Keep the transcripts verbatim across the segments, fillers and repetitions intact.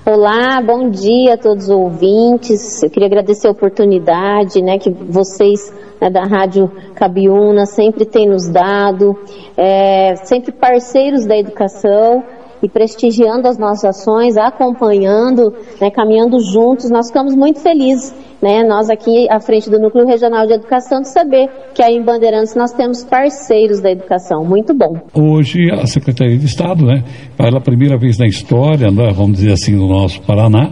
Olá, bom dia a todos os ouvintes. Eu queria agradecer a oportunidade, né, que vocês, né, da Rádio Cabiúna sempre têm nos dado, é, sempre parceiros da educação e prestigiando as nossas ações, acompanhando, né, caminhando juntos. Nós ficamos muito felizes, né, nós aqui à frente do Núcleo Regional de Educação, de saber que aí em Bandeirantes nós temos parceiros da educação. Muito bom. Hoje a Secretaria de Estado, né, pela primeira vez na história, né, vamos dizer assim, no nosso Paraná,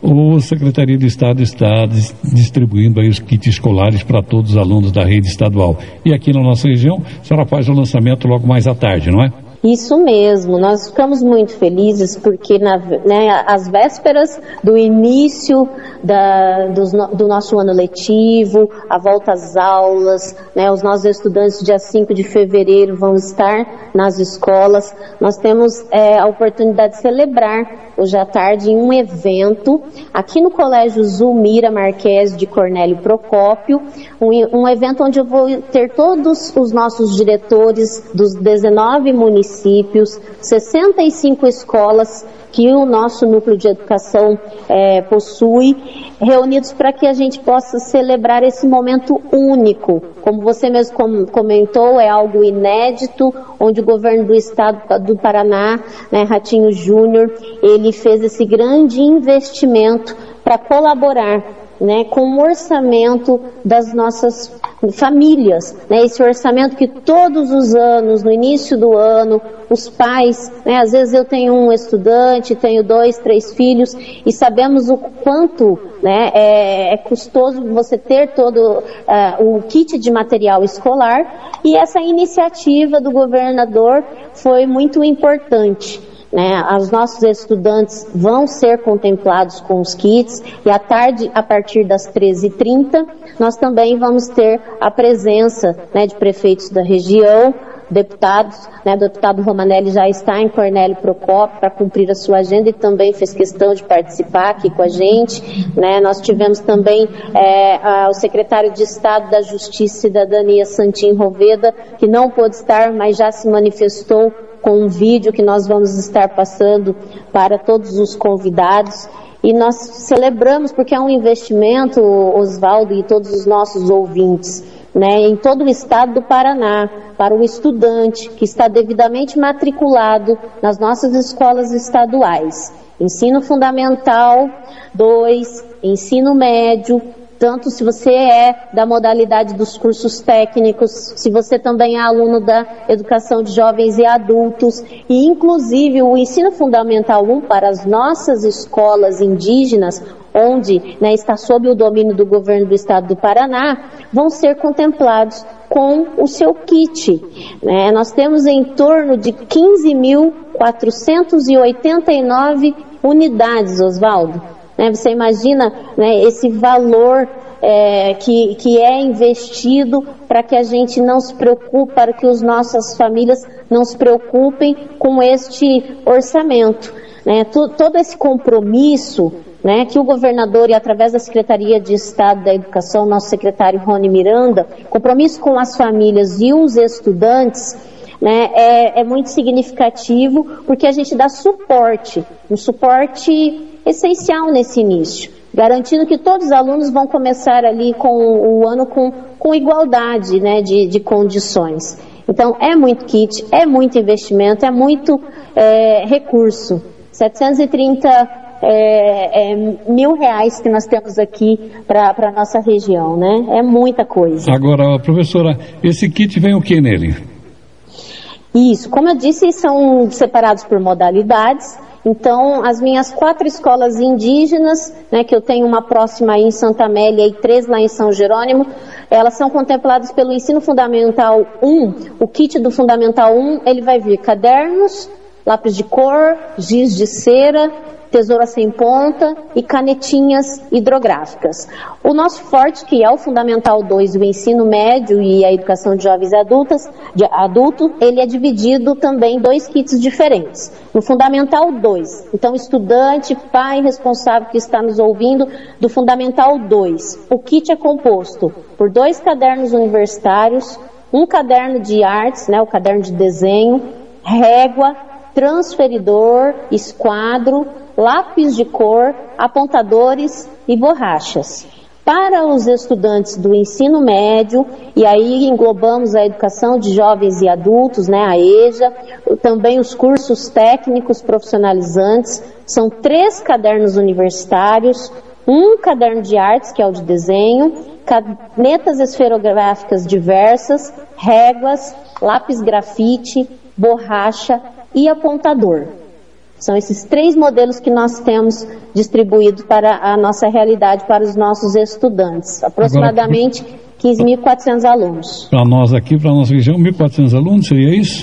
a Secretaria de Estado está dis- distribuindo aí os kits escolares para todos os alunos da rede estadual. E aqui na nossa região, a senhora faz o lançamento logo mais à tarde, não é? Isso mesmo, nós ficamos muito felizes porque na, né, às vésperas do início da, do, do nosso ano letivo, a volta às aulas, né, os nossos estudantes dia cinco de fevereiro vão estar nas escolas. Nós temos é, a oportunidade de celebrar hoje à tarde em um evento aqui no Colégio Zulmira Marques de Cornélio Procópio, um, um evento onde eu vou ter todos os nossos diretores dos dezenove municípios, municípios, sessenta e cinco escolas que o nosso núcleo de educação é, possui, reunidos para que a gente possa celebrar esse momento único. Como você mesmo com, comentou, é algo inédito, onde o governo do estado do Paraná, né, Ratinho Júnior, ele fez esse grande investimento para colaborar, né, com o orçamento das nossas famílias, né, esse orçamento que todos os anos, no início do ano, os pais, né, às vezes eu tenho um estudante, tenho dois, três filhos, e sabemos o quanto, né, é, é custoso você ter todo uh, o kit de material escolar, e essa iniciativa do governador foi muito importante. Né, os nossos estudantes vão ser contemplados com os kits e à tarde, a partir das treze e trinta, nós também vamos ter a presença, né, de prefeitos da região, deputados, né, o deputado Romanelli já está em Cornélio Procópio para cumprir a sua agenda e também fez questão de participar aqui com a gente, né. Nós tivemos também é, a, o secretário de Estado da Justiça e Cidadania, Santim Roveda, que não pôde estar, mas já se manifestou com um vídeo que nós vamos estar passando para todos os convidados. E nós celebramos porque é um investimento, Oswaldo e todos os nossos ouvintes, né, em todo o estado do Paraná, para o estudante que está devidamente matriculado nas nossas escolas estaduais. Ensino Fundamental dois, Ensino Médio, tanto se você é da modalidade dos cursos técnicos, se você também é aluno da educação de jovens e adultos, e inclusive o ensino fundamental um para as nossas escolas indígenas, onde, né, está sob o domínio do governo do estado do Paraná, vão ser contemplados com o seu kit. Né? Nós temos em torno de quinze mil quatrocentos e oitenta e nove unidades, Oswaldo. Né, você imagina, né, esse valor é, que, que é investido para que a gente não se preocupe, para que as nossas famílias não se preocupem com este orçamento. Né, todo, todo esse compromisso, né, que o governador e através da Secretaria de Estado da Educação, nosso secretário Rony Miranda, compromisso com as famílias e os estudantes, né, é, é muito significativo porque a gente dá suporte, um suporte essencial nesse início, garantindo que todos os alunos vão começar ali com o ano com, com igualdade, né, de, de condições. Então é muito kit, é muito investimento, é muito é, recurso. setecentos e trinta é, é, mil reais que nós temos aqui para a nossa região, né? É muita coisa. Agora, professora, esse kit vem o que nele? Isso, como eu disse, são separados por modalidades. Então, as minhas quatro escolas indígenas, né, que eu tenho uma próxima aí em Santa Amélia e três lá em São Jerônimo, elas são contempladas pelo Ensino Fundamental um. O kit do Fundamental um, ele vai vir cadernos, lápis de cor, giz de cera, tesoura sem ponta e canetinhas hidrográficas. O nosso forte, que é o Fundamental dois, o ensino médio e a educação de jovens e adultas, de adulto, ele é dividido também em dois kits diferentes. No Fundamental dois, então estudante, pai responsável que está nos ouvindo, do Fundamental dois, o kit é composto por dois cadernos universitários, um caderno de artes, né, o caderno de desenho, régua, transferidor, esquadro, lápis de cor, apontadores e borrachas. Para os estudantes do ensino médio, e aí englobamos a educação de jovens e adultos, né, a EJA, também os cursos técnicos profissionalizantes, são três cadernos universitários, um caderno de artes, que é o de desenho, canetas esferográficas diversas, réguas, lápis grafite, borracha e apontador. São esses três modelos que nós temos distribuídos para a nossa realidade, para os nossos estudantes. Aproximadamente Agora, quinze mil e quatrocentos alunos. Para nós aqui, para a nossa região, mil e quatrocentos alunos, seria isso?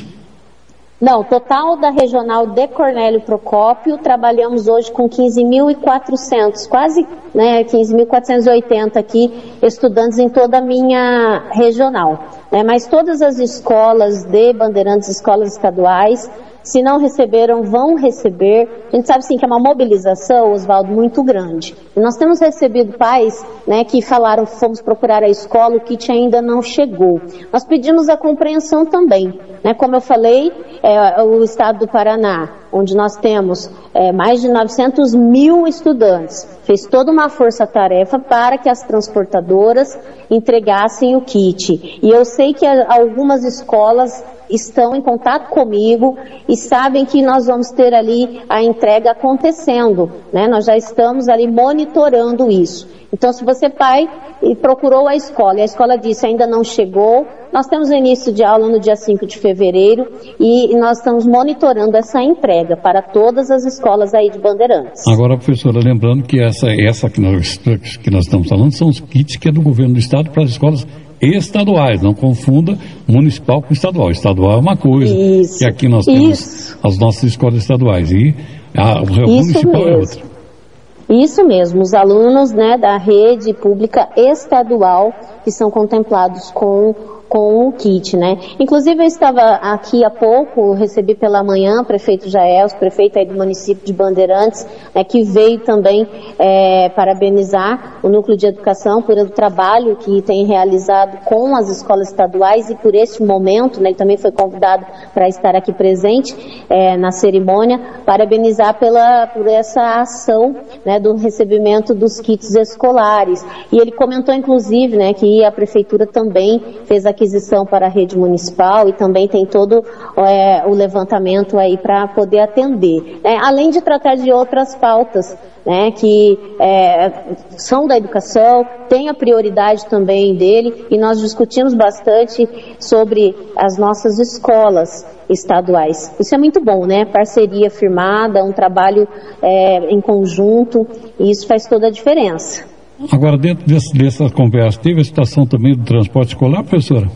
Não, total da regional de Cornélio Procópio, trabalhamos hoje com quinze mil e quatrocentos, quase né, quinze mil quatrocentos e oitenta aqui, estudantes em toda a minha regional. Né, mas todas as escolas de Bandeirantes, escolas estaduais, se não receberam, vão receber. A gente sabe sim que é uma mobilização, Oswaldo, muito grande. E nós temos recebido pais né, que falaram, fomos procurar a escola, o kit ainda não chegou. Nós pedimos a compreensão também. Né, como eu falei, é, o estado do Paraná, onde nós temos é, mais de novecentos mil estudantes, fez toda uma força-tarefa para que as transportadoras entregassem o kit. E eu sei que algumas escolas estão em contato comigo e sabem que nós vamos ter ali a entrega acontecendo, né? Nós já estamos ali monitorando isso. Então, se você, pai, procurou a escola e a escola disse ainda não chegou, nós temos o início de aula no dia cinco de fevereiro e nós estamos monitorando essa entrega para todas as escolas aí de Bandeirantes. Agora, professora, lembrando que essa, essa que, nós, que nós estamos falando são os kits que é do governo do estado para as escolas estaduais, não confunda municipal com estadual. Estadual é uma coisa, isso, e aqui nós temos isso. as nossas escolas estaduais, e a, o municipal mesmo. É outra. Isso mesmo, os alunos né, da rede pública estadual que são contemplados com com o kit, né? Inclusive eu estava aqui há pouco, recebi pela manhã o prefeito Jael, o prefeito aí do município de Bandeirantes, né, que veio também é, parabenizar o Núcleo de Educação por o trabalho que tem realizado com as escolas estaduais e por esse momento, né, ele também foi convidado para estar aqui presente é, na cerimônia, parabenizar pela, por essa ação né, do recebimento dos kits escolares. E ele comentou inclusive né, que a prefeitura também fez a aquisição para a rede municipal e também tem todo é, o levantamento aí para poder atender, né? Além de tratar de outras pautas, né, que é, são da educação, tem a prioridade também dele e nós discutimos bastante sobre as nossas escolas estaduais. Isso é muito bom, né? Parceria firmada, um trabalho é, em conjunto e isso faz toda a diferença. Agora, dentro desse, dessa conversa, teve a situação também do transporte escolar, professora?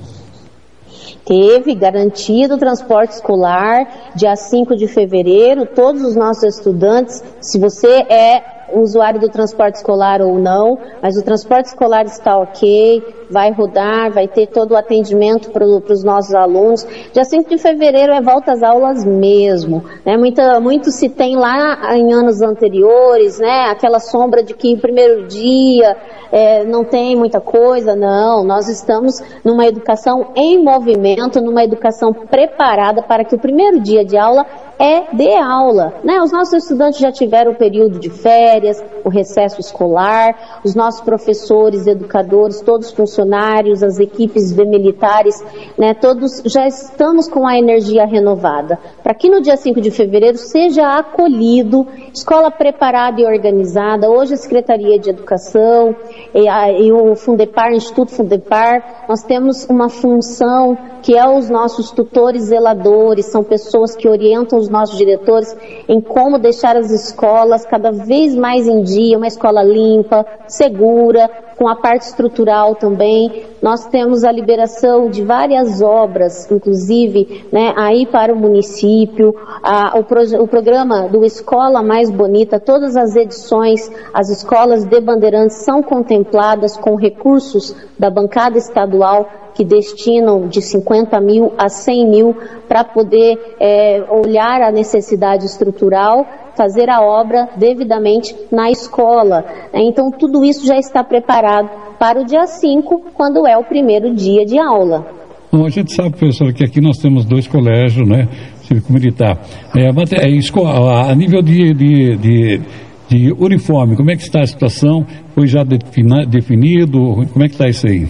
Teve, garantido o transporte escolar, dia cinco de fevereiro, todos os nossos estudantes, se você é usuário do transporte escolar ou não, mas o transporte escolar está ok, vai rodar, vai ter todo o atendimento para os nossos alunos. Dia cinco de fevereiro é volta às aulas mesmo, né? Muita, muito se tem lá em anos anteriores, né? Aquela sombra de que o primeiro dia é, não tem muita coisa, não. Nós estamos numa educação em movimento, numa educação preparada para que o primeiro dia de aula é de aula, né? Os nossos estudantes já tiveram o período de férias, o recesso escolar, os nossos professores, educadores, todos funcionários, as equipes militares, né? Todos já estamos com a energia renovada, para que no dia cinco de fevereiro seja acolhido, escola preparada e organizada. Hoje a Secretaria de Educação e, a, e o Fundepar, Instituto Fundepar, nós temos uma função que é os nossos tutores zeladores, são pessoas que orientam os nossos diretores em como deixar as escolas cada vez mais em dia, uma escola limpa, segura, com a parte estrutural também. Nós temos a liberação de várias obras, inclusive, né, aí para o município, a, o, pro, o programa do Escola Mais Bonita, todas as edições, as escolas de Bandeirantes são contempladas com recursos da bancada estadual que destinam de cinquenta mil a cem mil para poder é, olhar a necessidade estrutural, fazer a obra devidamente na escola. Então tudo isso já está preparado para o dia cinco, quando é o primeiro dia de aula. Bom, a gente sabe, professora, que aqui nós temos dois colégios, né? cívico-militar. É, é, escola, a nível de, de, de, de uniforme, como é que está a situação? Foi já defina, definido? Como é que está isso aí?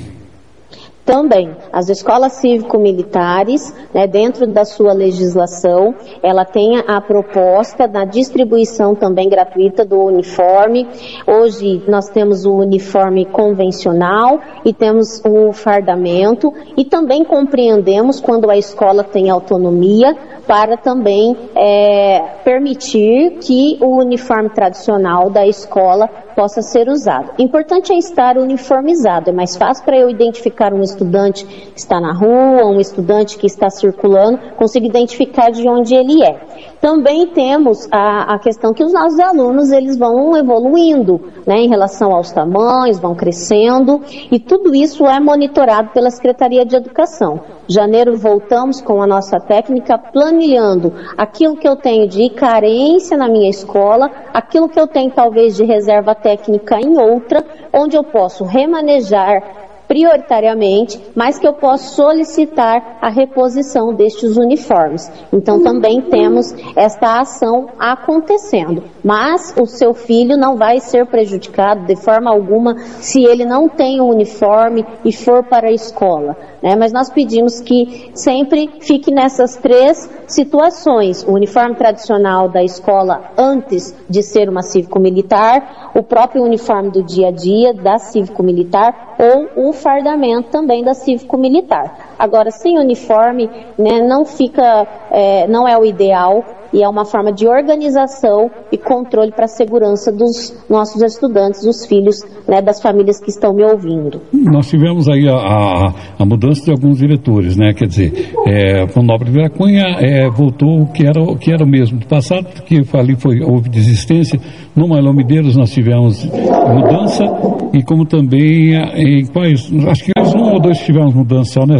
Também, as escolas cívico-militares, né, dentro da sua legislação, ela tem a proposta da distribuição também gratuita do uniforme. Hoje nós temos o uniforme convencional e temos o fardamento, e também compreendemos quando a escola tem autonomia para também é, permitir que o uniforme tradicional da escola possa ser usado. O importante é estar uniformizado, é mais fácil para eu identificar um estudante que está na rua, um estudante que está circulando, consigo identificar de onde ele é. Também temos a, a questão que os nossos alunos, eles vão evoluindo, né, em relação aos tamanhos, vão crescendo, e tudo isso é monitorado pela Secretaria de Educação. Janeiro voltamos com a nossa técnica planilhando aquilo que eu tenho de carência na minha escola, aquilo que eu tenho talvez de reserva técnica em outra, onde eu posso remanejar prioritariamente, mas que eu posso solicitar a reposição destes uniformes. Então também temos esta ação acontecendo. Mas o seu filho não vai ser prejudicado de forma alguma se ele não tem um uniforme e for para a escola, né? Mas nós pedimos que sempre fique nessas três situações: o uniforme tradicional da escola antes de ser uma cívico-militar, o próprio uniforme do dia a dia da cívico-militar ou o fardamento também da cívico-militar. Agora, sem uniforme, né, não fica, é, não é o ideal, e é uma forma de organização e controle para a segurança dos nossos estudantes, dos filhos, né, das famílias que estão me ouvindo. Nós tivemos aí a, a, a mudança de alguns diretores, né? Quer dizer, é, o Nobre Vera Cunha é, voltou o que era o que era o mesmo do passado, que ali foi, houve desistência. No Mailão Medeiros nós tivemos mudança, e como também em quais, acho que um ou dois tivemos mudança só, né,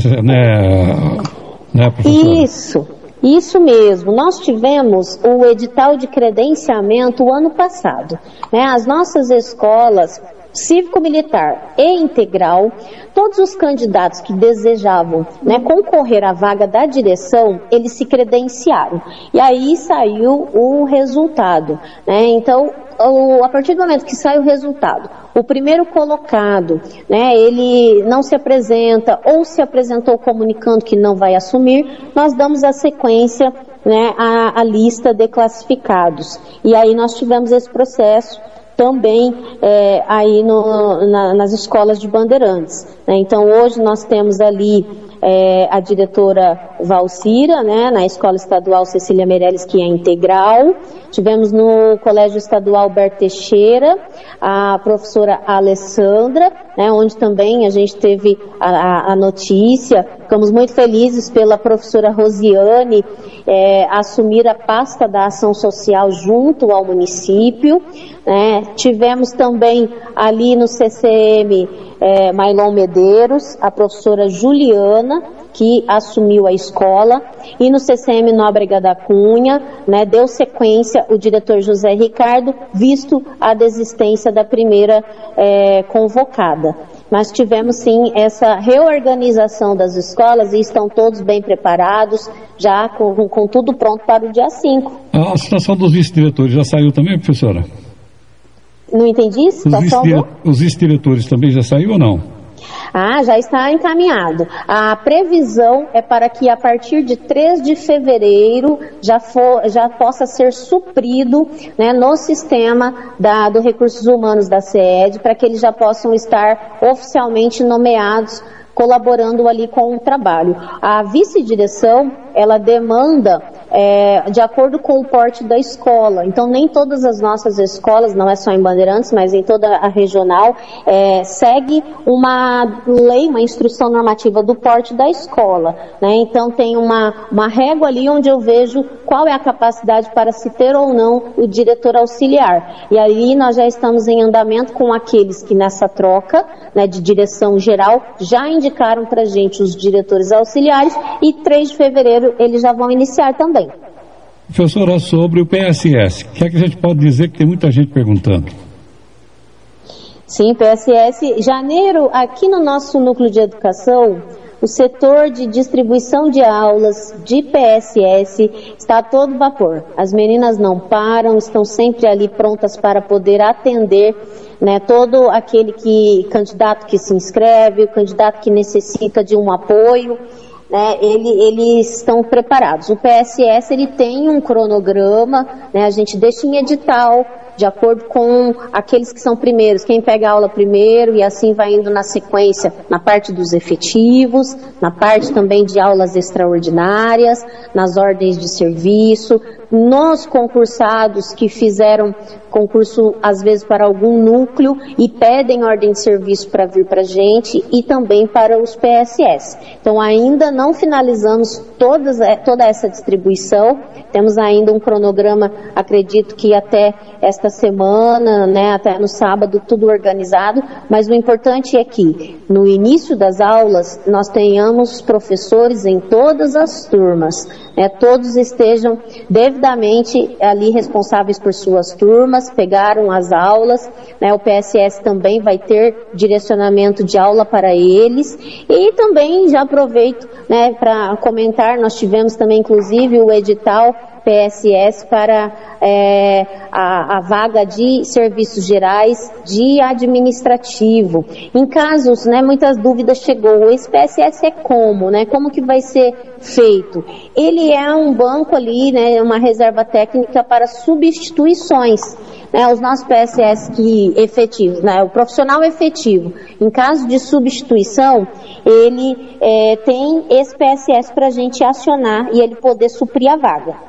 né, né professora? Isso. Isso mesmo, nós tivemos o edital de credenciamento o ano passado, né? As nossas escolas cívico-militar e integral, todos os candidatos que desejavam, né, concorrer à vaga da direção, eles se credenciaram. E aí saiu o resultado, né? Então, o, a partir do momento que sai o resultado, o primeiro colocado, né, ele não se apresenta ou se apresentou comunicando que não vai assumir, nós damos a sequência, né, a, a lista de classificados. E aí nós tivemos esse processo também é, aí no, na, nas escolas de Bandeirantes, né? Então hoje nós temos ali é, a diretora Valcira, né, na Escola Estadual Cecília Meirelles, que é integral. Tivemos no Colégio Estadual Alberto Teixeira a professora Alessandra, né, onde também a gente teve a, a notícia. Ficamos muito felizes pela professora Rosiane é, assumir a pasta da ação social junto ao município, né. Tivemos também ali no C C M é, Mailão Medeiros a professora Juliana, que assumiu a escola, e no C C M Nóbrega da Cunha, né, deu sequência o diretor José Ricardo, visto a desistência da primeira é, convocada. Mas tivemos sim essa reorganização das escolas e estão todos bem preparados, já com, com tudo pronto para o dia cinco. A situação dos vice-diretores já saiu também, professora? Não entendi? Situação do... Os vice-diretores também já saiu ou não? Ah, já está encaminhado. A previsão é para que a partir de três de fevereiro já, for, já possa ser suprido, né, no sistema da, do Recursos Humanos da C E D, para que eles já possam estar oficialmente nomeados, colaborando ali com o trabalho. A vice-direção, ela demanda é, de acordo com o porte da escola. Então, nem todas as nossas escolas, não é só em Bandeirantes, mas em toda a regional, é, segue uma lei, uma instrução normativa do porte da escola, né? Então, tem uma, uma régua ali onde eu vejo qual é a capacidade para se ter ou não o diretor auxiliar. E aí nós já estamos em andamento com aqueles que nessa troca, né, de direção geral já indicaram para a gente os diretores auxiliares, e três de fevereiro eles já vão iniciar também. Professora, sobre o P S S, o que é que a gente pode dizer, que tem muita gente perguntando? Sim, P S S, janeiro, aqui no nosso núcleo de educação, o setor de distribuição de aulas, de P S S, está a todo vapor. As meninas não param, estão sempre ali prontas para poder atender, né, todo aquele que, candidato que se inscreve, o candidato que necessita de um apoio, né, ele, eles estão preparados. O P S S, ele tem um cronograma, né, a gente deixa em edital, de acordo com aqueles que são primeiros, quem pega a aula primeiro, e assim vai indo na sequência, na parte dos efetivos, na parte também de aulas extraordinárias, nas ordens de serviço, nos concursados que fizeram concurso, às vezes, para algum núcleo e pedem ordem de serviço para vir para a gente, e também para os P S S. Então, ainda não finalizamos todas, toda essa distribuição, temos ainda um cronograma, acredito que até esta semana, né, até no sábado, tudo organizado, mas o importante é que, no início das aulas, nós tenhamos professores em todas as turmas, né, todos estejam devidamente ali responsáveis por suas turmas, pegaram as aulas, né, o P S S também vai ter direcionamento de aula para eles, e também já aproveito, né, para comentar, nós tivemos também inclusive o edital P S S para é, a, a vaga de serviços gerais de administrativo. Em casos, né, muitas dúvidas chegou, esse P S S é como, né, como que vai ser feito? Ele é um banco ali, né, uma reserva técnica para substituições, né, os nossos P S S que efetivos, né, o profissional efetivo, em caso de substituição, ele é, tem esse P S S para a gente acionar e ele poder suprir a vaga.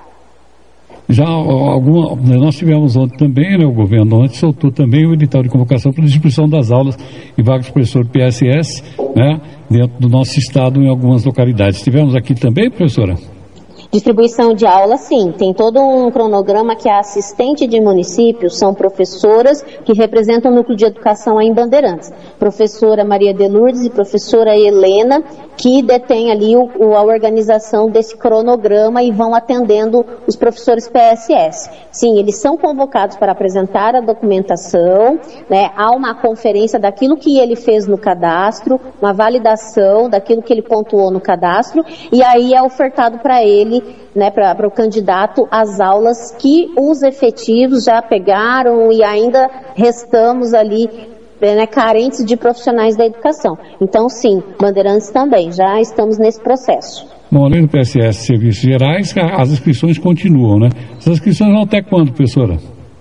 Já alguma, nós tivemos ontem também, né, o governo ontem soltou também o edital de convocação para a distribuição das aulas e vagas de professor P S S, né, dentro do nosso estado em algumas localidades. Tivemos aqui também, professora? Distribuição de aula, sim. Tem todo um cronograma que a assistente de município são professoras que representam o núcleo de educação aí em Bandeirantes. Professora Maria de Lourdes e professora Helena, que detém ali o, o, a organização desse cronograma e vão atendendo os professores P S S. Sim, eles são convocados para apresentar a documentação, né, há uma conferência daquilo que ele fez no cadastro, uma validação daquilo que ele pontuou no cadastro, e aí é ofertado para ele, né, para o candidato, as aulas que os efetivos já pegaram e ainda restamos ali, né, carentes de profissionais da educação. Então, sim, Bandeirantes também, já estamos nesse processo. Bom, além do P S S Serviços Gerais, as inscrições continuam, né? Essas inscrições vão até quando, professora?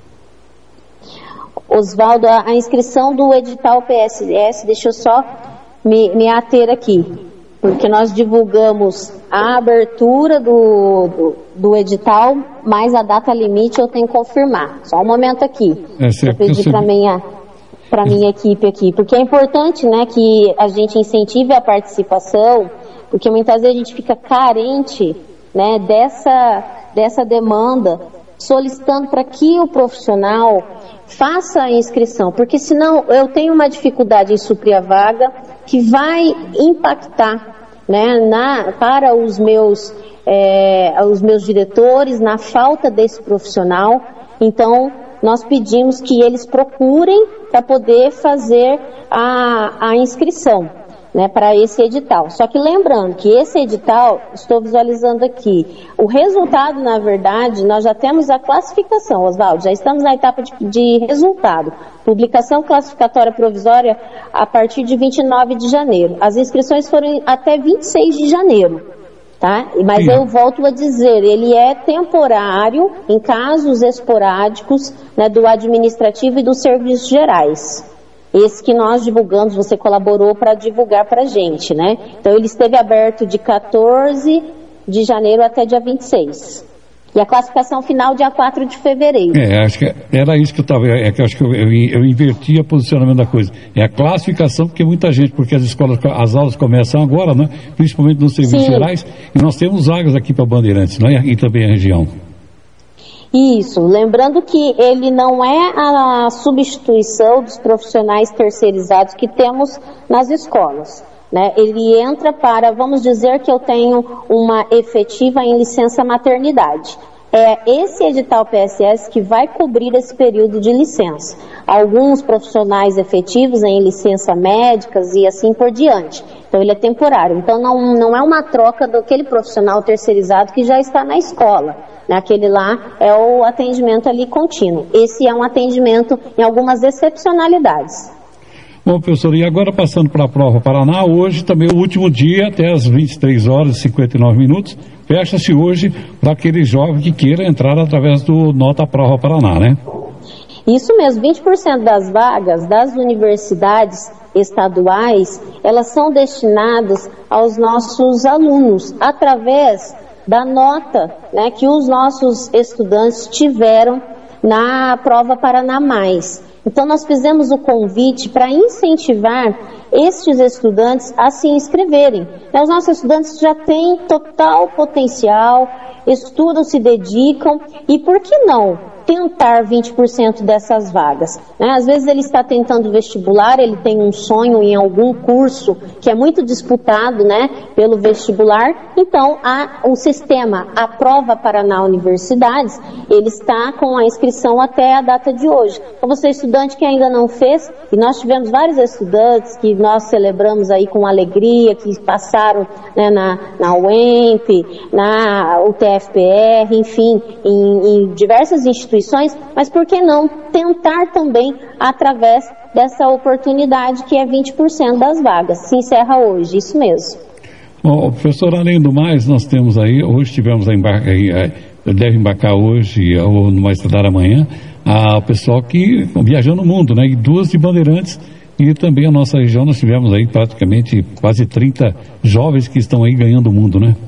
Oswaldo, a, a inscrição do edital P S S, deixa eu só me, me ater aqui, porque nós divulgamos a abertura do, do, do edital, mas a data limite eu tenho que confirmar. Só um momento aqui. É, certo, eu pedi para minha, para minha equipe aqui, porque é importante, né, que a gente incentive a participação, porque muitas vezes a gente fica carente, né, dessa, dessa demanda, solicitando para que o profissional faça a inscrição, porque senão eu tenho uma dificuldade em suprir a vaga que vai impactar, né, na, para os meus, é, os meus diretores, na falta desse profissional. Então, nós pedimos que eles procurem para poder fazer a, a inscrição, né, para esse edital. Só que lembrando que esse edital, estou visualizando aqui, o resultado, na verdade, nós já temos a classificação, Oswaldo, já estamos na etapa de, de resultado. Publicação classificatória provisória a partir de vinte e nove de janeiro. As inscrições foram até vinte e seis de janeiro. Tá? Mas Sim. eu volto a dizer, ele é temporário em casos esporádicos, né, do administrativo e dos serviços gerais. Esse que nós divulgamos, você colaborou para divulgar para a gente, né? Então ele esteve aberto de quatorze de janeiro até dia vinte e seis. E a classificação final dia quatro de fevereiro. É, acho que era isso que eu estava, é que eu acho que eu, eu, eu inverti o posicionamento da coisa. É a classificação, porque muita gente, porque as escolas, as aulas começam agora, né? Principalmente nos serviços Sim. gerais, e nós temos vagas aqui para Bandeirantes, né? E também a região. Isso, lembrando que ele não é a substituição dos profissionais terceirizados que temos nas escolas, né? Ele entra para, vamos dizer que eu tenho uma efetiva em licença maternidade. É esse edital P S S que vai cobrir esse período de licença. Alguns profissionais efetivos em licença médicas e assim por diante. Então ele é temporário. Então não, não é uma troca daquele profissional terceirizado que já está na escola. Aquele lá é o atendimento ali contínuo. Esse é um atendimento em algumas excepcionalidades. Bom, professor, e agora passando para a Prova Paraná, hoje também é o último dia, até as vinte e três horas e cinquenta e nove minutos, fecha-se hoje para aquele jovem que queira entrar através do Nota Prova Paraná, né? Isso mesmo, vinte por cento das vagas das universidades estaduais, elas são destinadas aos nossos alunos, através da nota, né, que os nossos estudantes tiveram na Prova Paraná Mais. Então nós fizemos o convite para incentivar estes estudantes a se inscreverem. Os nossos estudantes já têm total potencial, estudam, se dedicam e por que não tentar vinte por cento dessas vagas? Né? Às vezes ele está tentando vestibular, ele tem um sonho em algum curso que é muito disputado, né, pelo vestibular, então a, o sistema, a Prova Paraná Universidades, ele está com a inscrição até a data de hoje. Então você estudante que ainda não fez, e nós tivemos vários estudantes que nós celebramos aí com alegria, que passaram, né, na, na U E M P, na U T F P R, enfim, em, em diversas instituições, mas por que não tentar também através dessa oportunidade que é vinte por cento das vagas? Se encerra hoje, isso mesmo. Bom, professor, além do mais, nós temos aí, hoje tivemos a embarca, deve embarcar hoje ou não vai estudar amanhã, a pessoal que viajando no mundo, né, e duas de Bandeirantes, e também a nossa região nós tivemos aí praticamente quase trinta jovens que estão aí ganhando o mundo, né?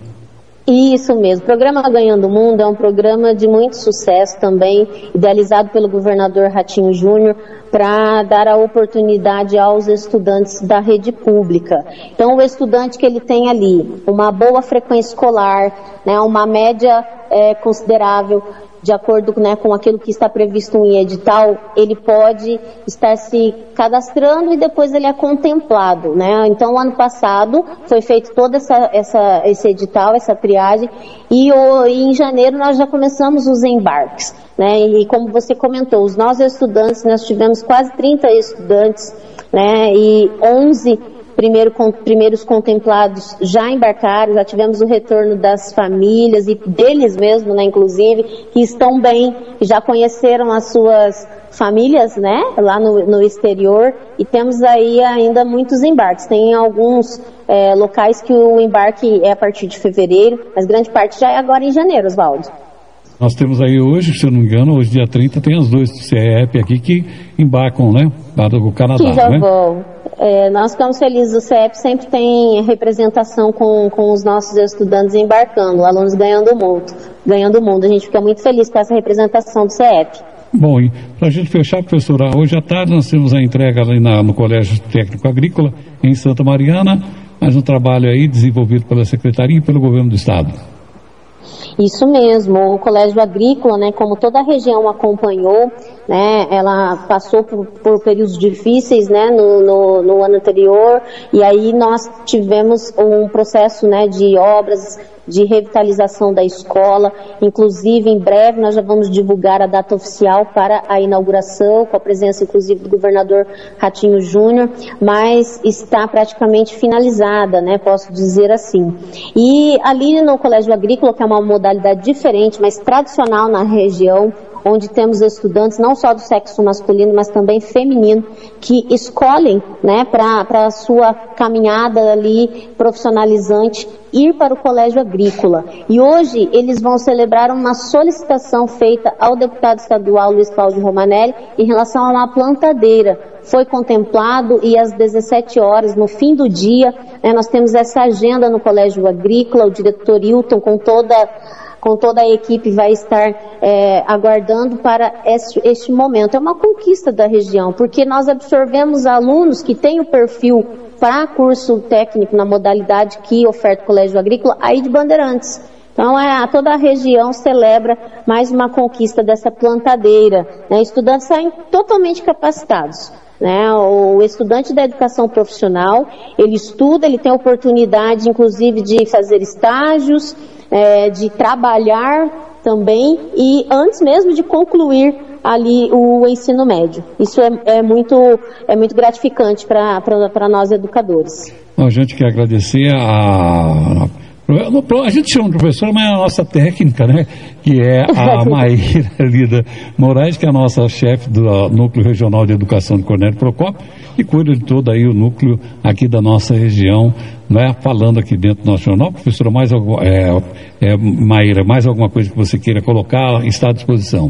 Isso mesmo, o programa Ganhando o Mundo é um programa de muito sucesso também, idealizado pelo governador Ratinho Júnior, para dar a oportunidade aos estudantes da rede pública. Então o estudante que ele tem ali uma boa frequência escolar, né, uma média é, considerável, de acordo, né, com aquilo que está previsto em edital, ele pode estar se cadastrando e depois ele é contemplado, né? Então, ano passado foi feito todo essa, essa, esse edital, essa triagem, e, o, e em janeiro nós já começamos os embarques, né? E como você comentou, os nossos estudantes, nós tivemos quase trinta estudantes, né? E onze Primeiro, com, primeiros contemplados já embarcaram, já tivemos o retorno das famílias e deles mesmo, né, inclusive, que estão bem, que já conheceram as suas famílias, né, lá no, no exterior, e temos aí ainda muitos embarques. Tem alguns é, locais que o embarque é a partir de fevereiro, mas grande parte já é agora em janeiro, Oswaldo. Nós temos aí hoje, se eu não me engano, hoje dia trinta, tem as dois do C E P aqui que embarcam, né, para o Canadá, que já né? vão. É, nós ficamos felizes, o C E P sempre tem representação com, com os nossos estudantes embarcando, alunos ganhando o mundo, ganhando o mundo. A gente fica muito feliz com essa representação do C E P. Bom, e para a gente fechar, professora, hoje à tarde nós temos a entrega ali na, no Colégio Técnico Agrícola, em Santa Mariana, mais um trabalho aí desenvolvido pela Secretaria e pelo Governo do Estado. Isso mesmo, o Colégio Agrícola, né, como toda a região acompanhou, né, ela passou por, por períodos difíceis, né, no, no, no ano anterior, e aí nós tivemos um processo, né, de obras, de revitalização da escola. Inclusive, em breve nós já vamos divulgar a data oficial para a inauguração, com a presença inclusive do governador Ratinho Júnior, mas está praticamente finalizada, né, posso dizer assim. E ali no Colégio Agrícola, que é uma modalidade diferente, mas tradicional na região, onde temos estudantes não só do sexo masculino, mas também feminino, que escolhem, né, para a sua caminhada ali profissionalizante, ir para o Colégio Agrícola. E hoje eles vão celebrar uma solicitação feita ao deputado estadual Luiz Cláudio Romanelli em relação a uma plantadeira. Foi contemplado e às dezessete horas, no fim do dia, né, nós temos essa agenda no Colégio Agrícola, o diretor Hilton com toda... com toda a equipe vai estar é, aguardando para este, este momento. É uma conquista da região, porque nós absorvemos alunos que têm o perfil para curso técnico na modalidade que oferta o Colégio Agrícola aí de Bandeirantes. Então, é, toda a região celebra mais uma conquista dessa plantadeira, né? Estudantes saem totalmente capacitados. Né, o estudante da educação profissional, ele estuda, ele tem a oportunidade, inclusive, de fazer estágios, é, de trabalhar também, e antes mesmo de concluir ali o ensino médio. Isso é, é, muito, é muito gratificante para nós educadores. A gente quer agradecer a... A gente chama de professora, mas é a nossa técnica, né? Que é a Maíra Lida Moraes, que é a nossa chefe do Núcleo Regional de Educação de Cornélio Procópio, e cuida de todo aí o núcleo aqui da nossa região, né? Falando aqui dentro do nosso jornal. Professora, mais algum, é, é, Maíra, mais alguma coisa que você queira colocar, está à disposição.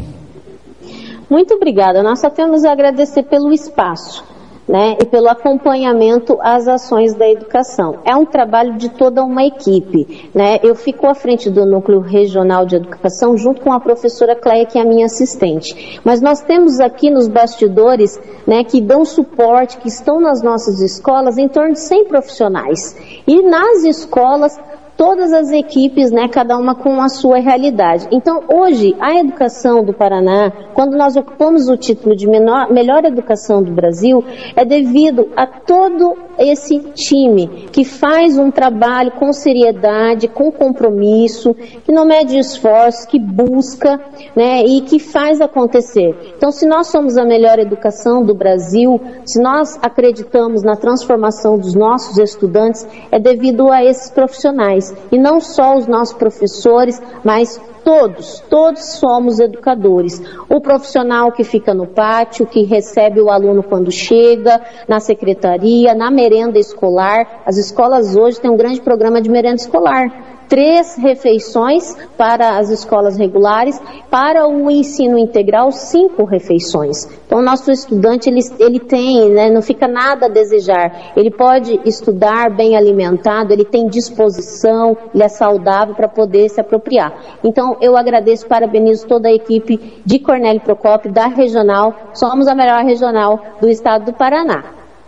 Muito obrigada. Nós só temos a agradecer pelo espaço, né, e pelo acompanhamento às ações da educação. É um trabalho de toda uma equipe, né? Eu fico à frente do Núcleo Regional de Educação junto com a professora Cleia, que é a minha assistente. Mas nós temos aqui nos bastidores, né, que dão suporte, que estão nas nossas escolas, em torno de cem profissionais. E nas escolas, todas as equipes, né, cada uma com a sua realidade. Então, hoje, a educação do Paraná, quando nós ocupamos o título de menor, melhor educação do Brasil, é devido a todo esse time que faz um trabalho com seriedade, com compromisso, que não mede esforços, que busca, né, e que faz acontecer. Então, se nós somos a melhor educação do Brasil, se nós acreditamos na transformação dos nossos estudantes, é devido a esses profissionais. E não só os nossos professores, mas todos, todos somos educadores. O profissional que fica no pátio, que recebe o aluno quando chega, na secretaria, na merenda escolar. As escolas hoje têm um grande programa de merenda escolar. Três refeições para as escolas regulares, para o ensino integral, cinco refeições. Então, o nosso estudante, ele, ele tem, né, não fica nada a desejar. Ele pode estudar bem alimentado, ele tem disposição, ele é saudável para poder se apropriar. Então, eu agradeço, parabenizo toda a equipe de Cornélio Procópio, da regional. Somos a melhor regional do estado do Paraná.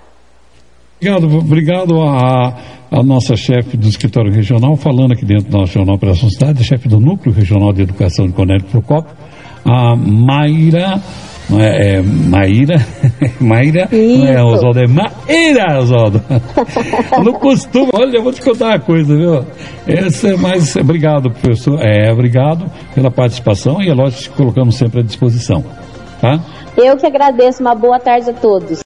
Obrigado, obrigado a, a nossa chefe do escritório regional, falando aqui dentro do nosso Jornal Operação Cidade, chefe do Núcleo Regional de Educação de Cornélio Procópio, a Maíra, não é, é Maíra, Maíra, não é Oswaldo, é Maíra, Oswaldo. Não costumo, olha, eu vou te contar uma coisa, viu? Essa é mais, obrigado, professor, é, obrigado pela participação e é lógico que colocamos sempre à disposição, tá? Eu que agradeço, uma boa tarde a todos.